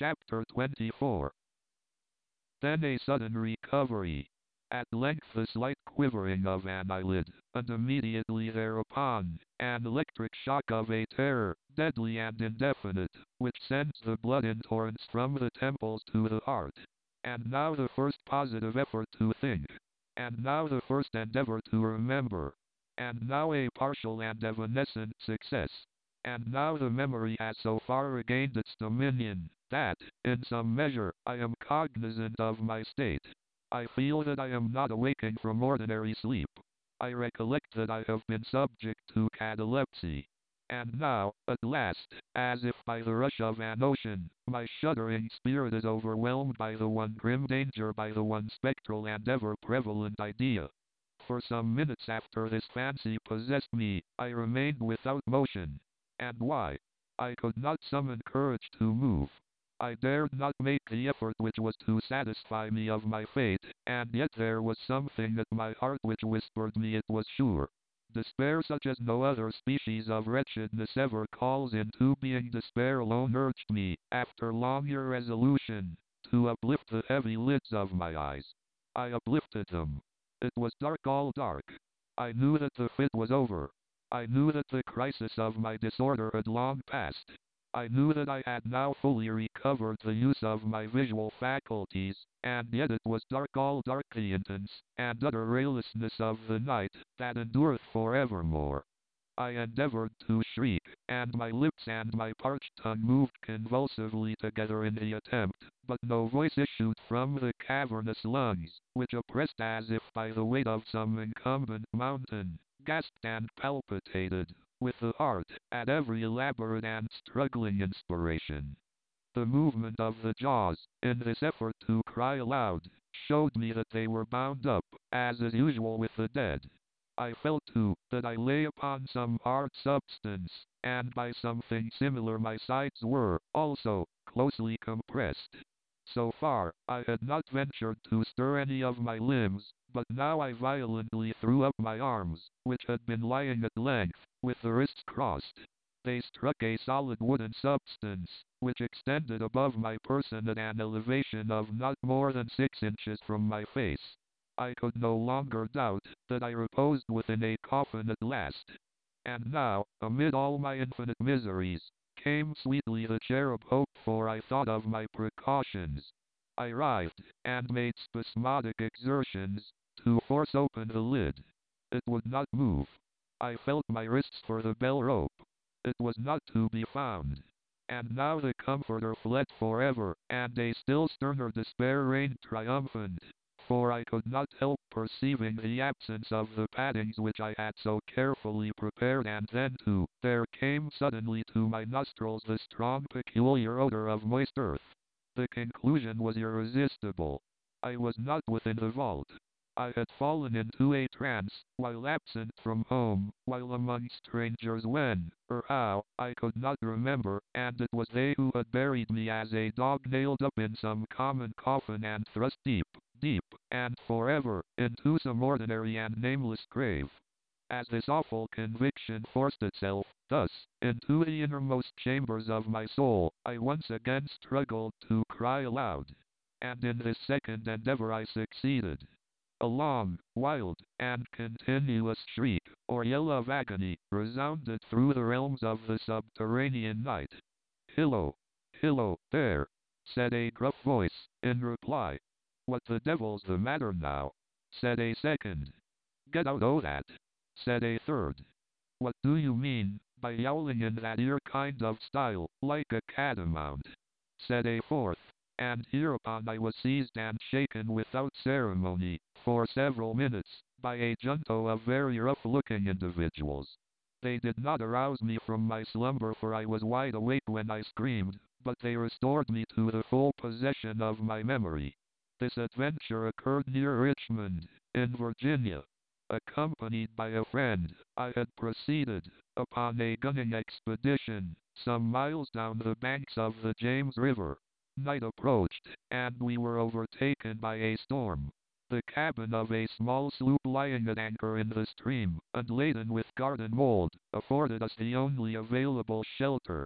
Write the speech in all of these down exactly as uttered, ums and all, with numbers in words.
Chapter twenty-four. Then a sudden recovery. At length a slight quivering of an eyelid, and immediately thereupon, an electric shock of a terror, deadly and indefinite, which sends the blood in torrents from the temples to the heart. And now the first positive effort to think. And now the first endeavor to remember. And now a partial and evanescent success. And now the memory has so far regained its dominion, that, in some measure, I am cognizant of my state. I feel that I am not awaking from ordinary sleep. I recollect that I have been subject to catalepsy. And now, at last, as if by the rush of an ocean, my shuddering spirit is overwhelmed by the one grim danger, by the one spectral and ever-prevalent idea. For some minutes after this fancy possessed me, I remained without motion. And why? I could not summon courage to move. I dared not make the effort which was to satisfy me of my fate, and yet there was something at my heart which whispered me it was sure. Despair such as no other species of wretchedness ever calls into being, despair alone urged me, after long irresolution, to uplift the heavy lids of my eyes. I uplifted them. It was dark, all dark. I knew that the fit was over. I knew that the crisis of my disorder had long passed. I knew that I had now fully recovered the use of my visual faculties, and yet it was dark, all dark, the intense and utter raylessness of the night, that endureth for evermore. I endeavored to shriek, and my lips and my parched tongue moved convulsively together in the attempt, but no voice issued from the cavernous lungs, which, oppressed as if by the weight of some incumbent mountain, gasped and palpitated, with the heart, at every elaborate and struggling inspiration. The movement of the jaws, in this effort to cry aloud, showed me that they were bound up, as is usual with the dead. I felt, too, that I lay upon some hard substance, and by something similar my sides were, also, closely compressed. So far, I had not ventured to stir any of my limbs, but now I violently threw up my arms, which had been lying at length, with the wrists crossed. They struck a solid wooden substance, which extended above my person at an elevation of not more than six inches from my face. I could no longer doubt that I reposed within a coffin at last. And now, amid all my infinite miseries, came sweetly the cherub hope, for I thought of my precautions. I writhed, and made spasmodic exertions, to force open the lid. It would not move. I felt my wrists for the bell rope. It was not to be found. And now the comforter fled forever, and a still sterner despair reigned triumphant. For I could not help perceiving the absence of the paddings which I had so carefully prepared, and then too, there came suddenly to my nostrils the strong peculiar odor of moist earth. The conclusion was irresistible. I was not within the vault. I had fallen into a trance, while absent from home, while among strangers, when, or how, I could not remember, and it was they who had buried me as a dog nailed up in some common coffin and thrust deep, deep, and forever, into some ordinary and nameless grave. As this awful conviction forced itself, thus, into the innermost chambers of my soul, I once again struggled to cry aloud. And in this second endeavor I succeeded. A long, wild, and continuous shriek, or yell of agony, resounded through the realms of the subterranean night. "Hillo! Hillo, there!" said a gruff voice, in reply. "What the devil's the matter now?" said a second. "Get out o' that," said a third. "What do you mean by yowling in that ere kind of style, like a catamount?" said a fourth. And hereupon I was seized and shaken without ceremony, for several minutes, by a junto of very rough-looking individuals. They did not arouse me from my slumber, for I was wide awake when I screamed, but they restored me to the full possession of my memory. This adventure occurred near Richmond, in Virginia. Accompanied by a friend, I had proceeded, upon a gunning expedition, some miles down the banks of the James River. Night approached, and we were overtaken by a storm. The cabin of a small sloop lying at anchor in the stream, and laden with garden mold, afforded us the only available shelter.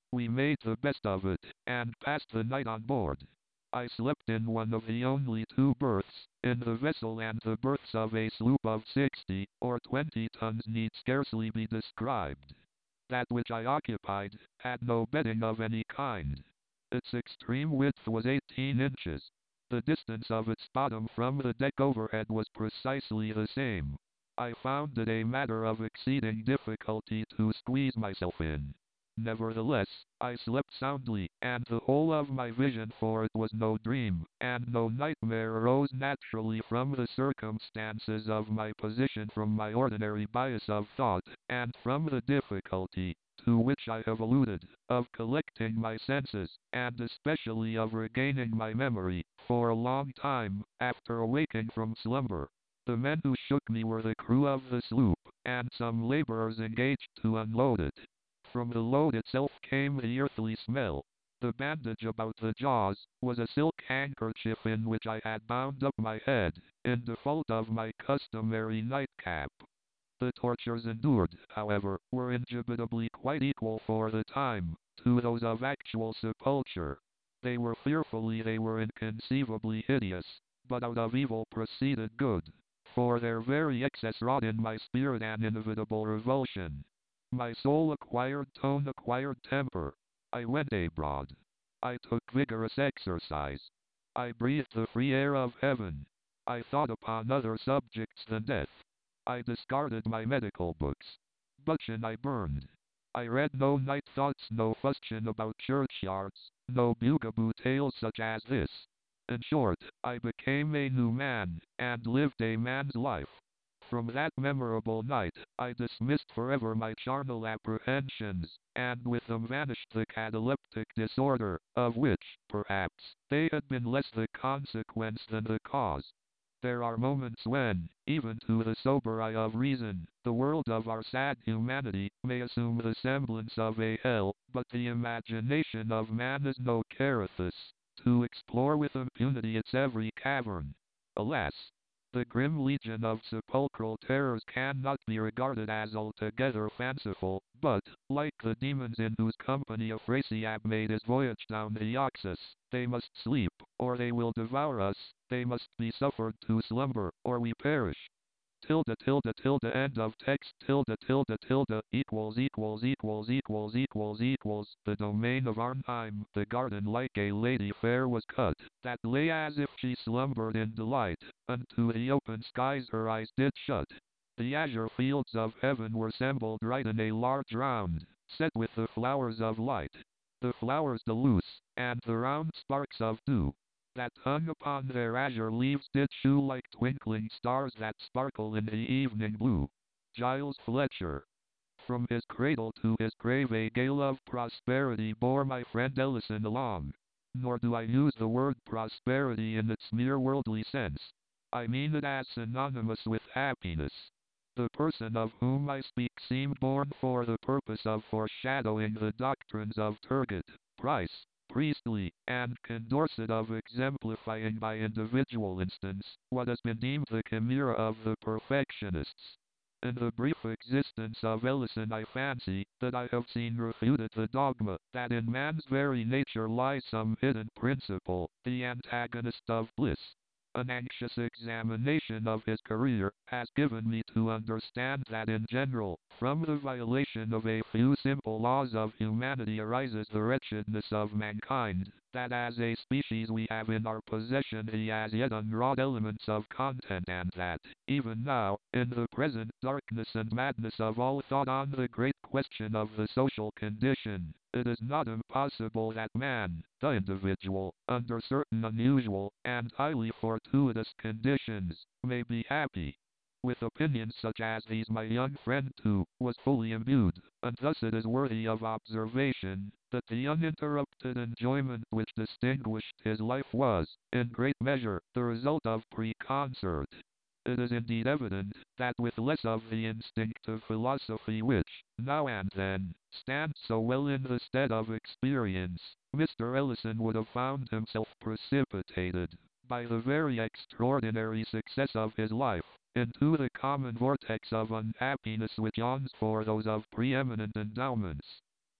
We made the best of it, and passed the night on board. I slept in one of the only two berths in the vessel, and the berths of a sloop of sixty or twenty tons need scarcely be described. That which I occupied had no bedding of any kind. Its extreme width was eighteen inches. The distance of its bottom from the deck overhead was precisely the same. I found it a matter of exceeding difficulty to squeeze myself in. Nevertheless, I slept soundly, and the whole of my vision, for it was no dream, and no nightmare, arose naturally from the circumstances of my position, from my ordinary bias of thought, and from the difficulty, to which I have alluded, of collecting my senses, and especially of regaining my memory, for a long time, after awaking from slumber. The men who shook me were the crew of the sloop, and some laborers engaged to unload it. From the load itself came the earthly smell. The bandage about the jaws was a silk handkerchief in which I had bound up my head, in default of my customary nightcap. The tortures endured, however, were indubitably quite equal for the time to those of actual sepulture. They were fearfully, they were inconceivably hideous, but out of evil proceeded good, for their very excess wrought in my spirit an inevitable revulsion. My soul acquired tone, acquired temper. I went abroad. I took vigorous exercise. I breathed the free air of heaven. I thought upon other subjects than death. I discarded my medical books. Buchan I burned. I read no night thoughts, no fustian about churchyards, no bugaboo tales such as this. In short, I became a new man, and lived a man's life. From that memorable night, I dismissed forever my charnel apprehensions, and with them vanished the cataleptic disorder, of which, perhaps, they had been less the consequence than the cause. There are moments when, even to the sober eye of reason, the world of our sad humanity may assume the semblance of a hell, but the imagination of man is no Carathis, to explore with impunity its every cavern. Alas! The grim legion of sepulchral terrors cannot be regarded as altogether fanciful, but, like the demons in whose company Afrasiab made his voyage down the Oxus, they must sleep, or they will devour us, they must be suffered to slumber, or we perish. Tilde tilde tilde end of text tilde tilde tilde equals equals equals equals equals equals the domain of Arnheim. The garden like a lady fair was cut, that lay as if she slumbered in delight, unto the open skies her eyes did shut. The azure fields of heaven were assembled right in a large round, set with the flowers of light, the flowers de luce, and the round sparks of dew that hung upon their azure leaves did shew like twinkling stars that sparkle in the evening blue. Giles Fletcher. From his cradle to his grave a gale of prosperity bore my friend Ellison along. Nor do I use the word prosperity in its mere worldly sense. I mean it as synonymous with happiness. The person of whom I speak seemed born for the purpose of foreshadowing the doctrines of Turgot, Price, Priestley, and Condorcet, of exemplifying by individual instance what has been deemed the chimera of the perfectionists. In the brief existence of Ellison I fancy that I have seen refuted the dogma that in man's very nature lies some hidden principle, the antagonist of bliss. An anxious examination of his career has given me to understand that in general, from the violation of a few simple laws of humanity arises the wretchedness of mankind, that as a species we have in our possession the as yet unwrought elements of content, and that, even now, in the present darkness and madness of all thought on the great question of the social condition, it is not impossible that man, the individual, under certain unusual and highly fortuitous conditions, may be happy. With opinions such as these my young friend too was fully imbued, and thus it is worthy of observation that the uninterrupted enjoyment which distinguished his life was, in great measure, the result of preconcert. It is indeed evident that with less of the instinctive philosophy which, now and then, stands so well in the stead of experience, Mister Ellison would have found himself precipitated, by the very extraordinary success of his life, into the common vortex of unhappiness which yawns for those of preeminent endowments.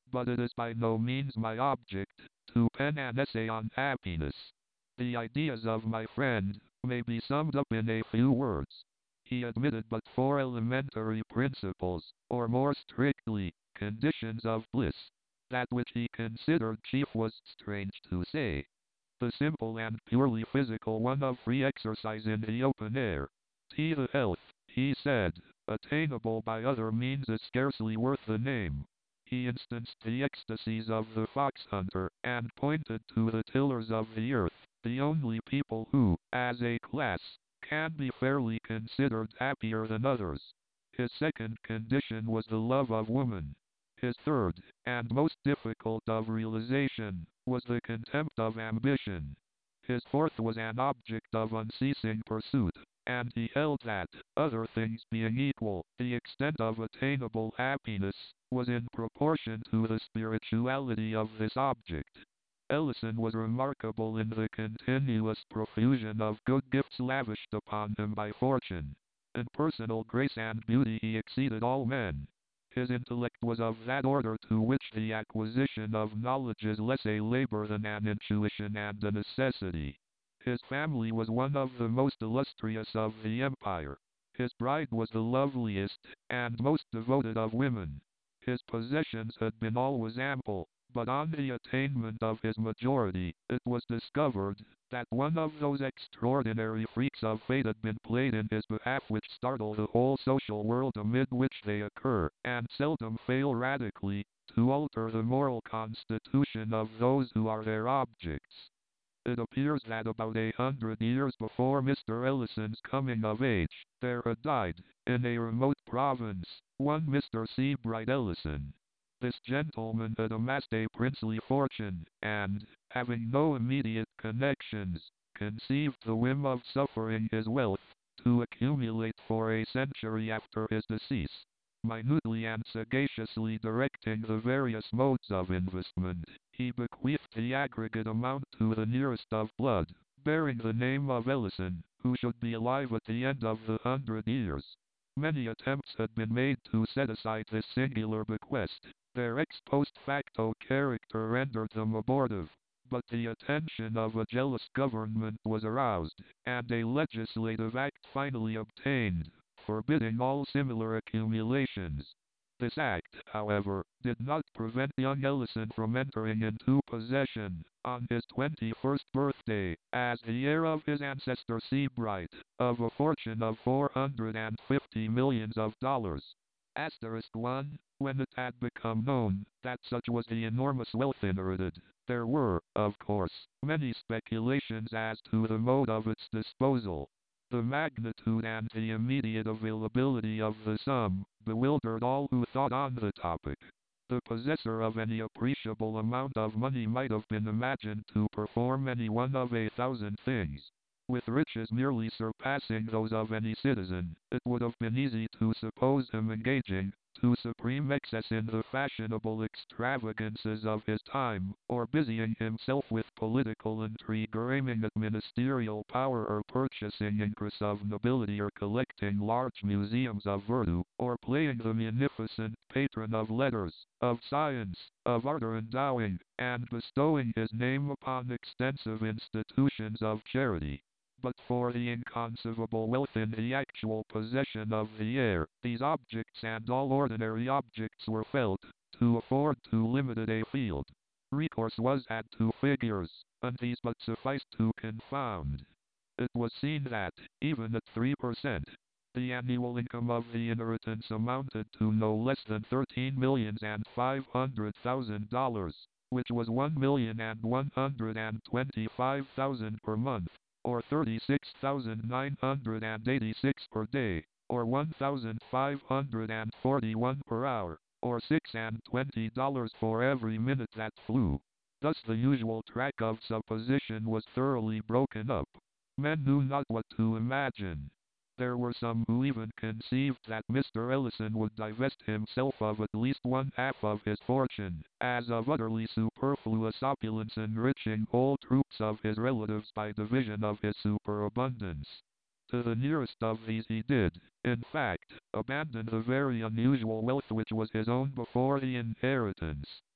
but it is by no means my object to pen an essay on happiness. The ideas of my friend may be summed up in a few words. He admitted but four elementary principles, or more strictly, conditions of bliss. That which he considered chief was, strange to say, the simple and purely physical one of free exercise in the open air. T the health, he said, attainable by other means is scarcely worth the name. He instanced the ecstasies of the fox hunter, and pointed to the tillers of the earth, the only people who, as a class, can be fairly considered happier than others. His second condition was the love of woman. His third, and most difficult of realization, was the contempt of ambition. His fourth was an object of unceasing pursuit, and he held that, other things being equal, the extent of attainable happiness was in proportion to the spirituality of this object. Ellison was remarkable in the continuous profusion of good gifts lavished upon him by fortune. In personal grace and beauty he exceeded all men. His intellect was of that order to which the acquisition of knowledge is less a labor than an intuition and a necessity. His family was one of the most illustrious of the empire. His bride was the loveliest and most devoted of women. His possessions had been always ample, but on the attainment of his majority, it was discovered that one of those extraordinary freaks of fate had been played in his behalf which startle the whole social world amid which they occur, and seldom fail radically to alter the moral constitution of those who are their objects. It appears that about a hundred years before Mister Ellison's coming of age, there had died, in a remote province, one Mister Seabright Ellison. This gentleman had amassed a princely fortune, and, having no immediate connections, conceived the whim of suffering his wealth to accumulate for a century after his decease. Minutely and sagaciously directing the various modes of investment, he bequeathed the aggregate amount to the nearest of blood, bearing the name of Ellison, who should be alive at the end of the hundred years. Many attempts had been made to set aside this singular bequest. Their ex post facto character rendered them abortive, but the attention of a jealous government was aroused, and a legislative act finally obtained, forbidding all similar accumulations. This act, however, did not prevent young Ellison from entering into possession, on his twenty-first birthday, as the heir of his ancestor Seabright, of a fortune of four hundred fifty millions of dollars. Asterisk one. When it had become known that such was the enormous wealth inherited, there were, of course, many speculations as to the mode of its disposal. The magnitude and the immediate availability of the sum bewildered all who thought on the topic. The possessor of any appreciable amount of money might have been imagined to perform any one of a thousand things. With riches nearly surpassing those of any citizen, it would have been easy to suppose him engaging to supreme excess in the fashionable extravagances of his time, or busying himself with political intrigue or aiming at ministerial power or purchasing interests of nobility or collecting large museums of virtue, or playing the munificent patron of letters, of science, of art or endowing, and bestowing his name upon extensive institutions of charity. But for the inconceivable wealth in the actual possession of the heir, these objects and all ordinary objects were felt to afford too limited a field. Recourse was had to figures, and these but sufficed to confound. It was seen that, even at three per cent, the annual income of the inheritance amounted to no less than thirteen millions and five hundred thousand dollars, which was one million and one hundred and twenty-five thousand per month, or thirty-six thousand nine hundred eighty-six per day, or one thousand five hundred forty-one per hour, or six and twenty dollars for every minute that flew. Thus the usual track of supposition was thoroughly broken up. Men knew not what to imagine. There were some who even conceived that Mister Ellison would divest himself of at least one half of his fortune, as of utterly superfluous opulence, enriching whole troops of his relatives by division of his superabundance. To the nearest of these he did, in fact, abandon the very unusual wealth which was his own before the inheritance.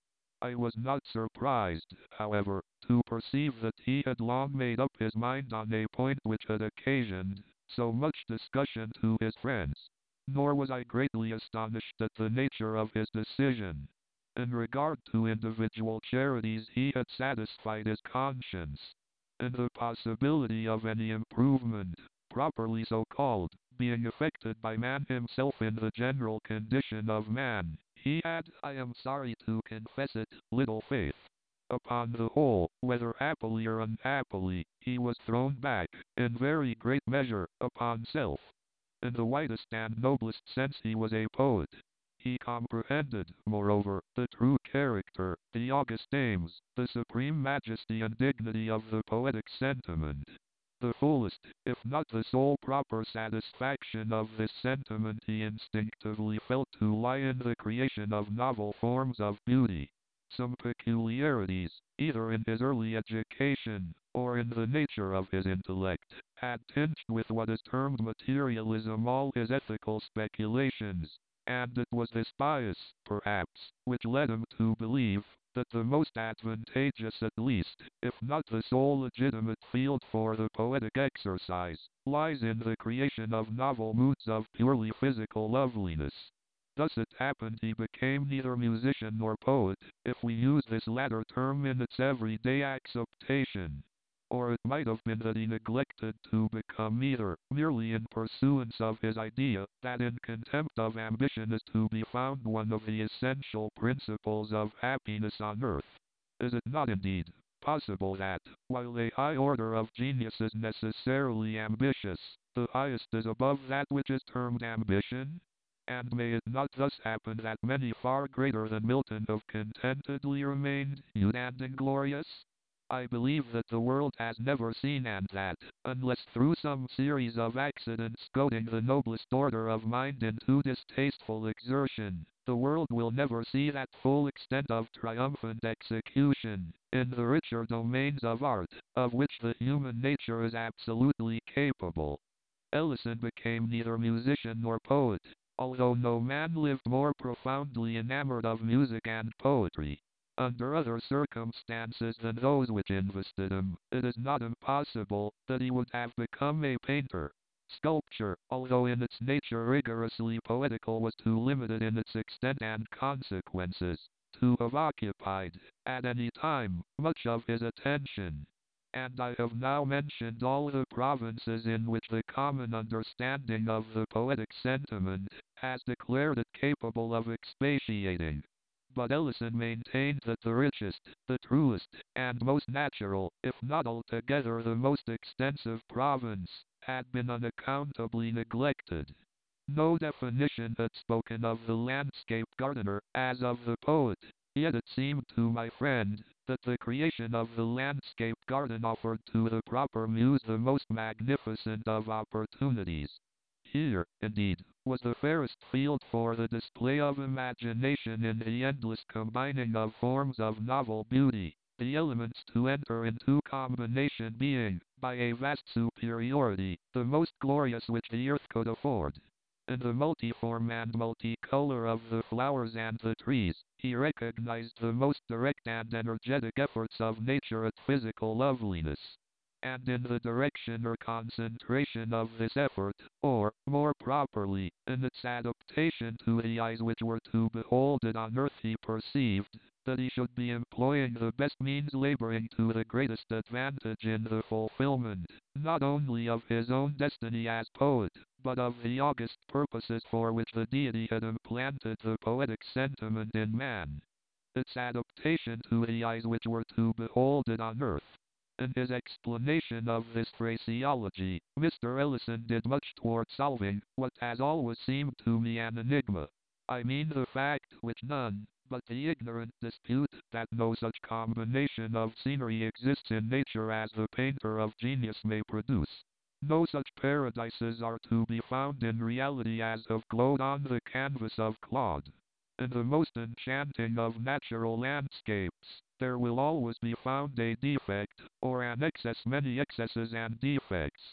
I was not surprised, however, to perceive that he had long made up his mind on a point which had occasioned so much discussion to his friends. Nor was I greatly astonished at the nature of his decision. In regard to individual charities he had satisfied his conscience, and the possibility of any improvement, properly so called, being effected by man himself in the general condition of man, he had, I am sorry to confess it, little faith. Upon the whole, whether happily or unhappily, he was thrown back, in very great measure, upon self. In the widest and noblest sense he was a poet. He comprehended, moreover, the true character, the august aims, the supreme majesty and dignity of the poetic sentiment. The fullest, if not the sole proper satisfaction of this sentiment he instinctively felt to lie in the creation of novel forms of beauty. Some peculiarities, either in his early education, or in the nature of his intellect, had tinged with what is termed materialism all his ethical speculations, and it was this bias, perhaps, which led him to believe that the most advantageous at least, if not the sole legitimate field for the poetic exercise, lies in the creation of novel moods of purely physical loveliness. Thus it happened he became neither musician nor poet, if we use this latter term in its everyday acceptation. Or it might have been that he neglected to become either, merely in pursuance of his idea, that in contempt of ambition is to be found one of the essential principles of happiness on earth. Is it not indeed possible that, while a high order of genius is necessarily ambitious, the highest is above that which is termed ambition? And may it not thus happen that many far greater than Milton have contentedly remained nude and inglorious? I believe that the world has never seen and that, unless through some series of accidents goading the noblest order of mind into distasteful exertion, the world will never see that full extent of triumphant execution, in the richer domains of art, of which the human nature is absolutely capable. Ellison became neither musician nor poet, although no man lived more profoundly enamored of music and poetry. Under other circumstances than those which invested him, it is not impossible that he would have become a painter. Sculpture, although in its nature rigorously poetical, was too limited in its extent and consequences, to have occupied, at any time, much of his attention. And I have now mentioned all the provinces in which the common understanding of the poetic sentiment has declared it capable of expatiating. But Ellison maintained that the richest, the truest, and most natural, if not altogether the most extensive province, had been unaccountably neglected. No definition had spoken of the landscape gardener as of the poet, yet it seemed to my friend that the creation of the landscape garden offered to the proper muse the most magnificent of opportunities. Here, indeed, was the fairest field for the display of imagination in the endless combining of forms of novel beauty, the elements to enter into combination being, by a vast superiority, the most glorious which the earth could afford. In the multiform and multicolor of the flowers and the trees, he recognized the most direct and energetic efforts of nature at physical loveliness. And in the direction or concentration of this effort, or, more properly, in its adaptation to the eyes which were to behold it on earth, he perceived that he should be employing the best means, laboring to the greatest advantage in the fulfillment, not only of his own destiny as poet, but of the august purposes for which the deity had implanted the poetic sentiment in man. Its adaptation to the eyes which were to behold it on earth. In his explanation of this phraseology, Mister Ellison did much toward solving what has always seemed to me an enigma. I mean the fact which none but the ignorant dispute, that no such combination of scenery exists in nature as the painter of genius may produce. No such paradises are to be found in reality as have glowed on the canvas of Claude. In the most enchanting of natural landscapes, there will always be found a defect, or an excess, many excesses and defects.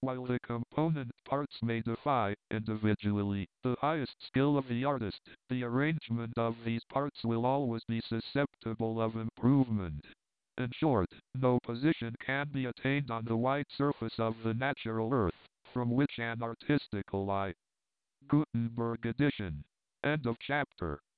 While the component parts may defy, individually, the highest skill of the artist, the arrangement of these parts will always be susceptible of improvement. In short, no position can be attained on the white surface of the natural earth, from which an artistical eye. Gutenberg edition. End of chapter.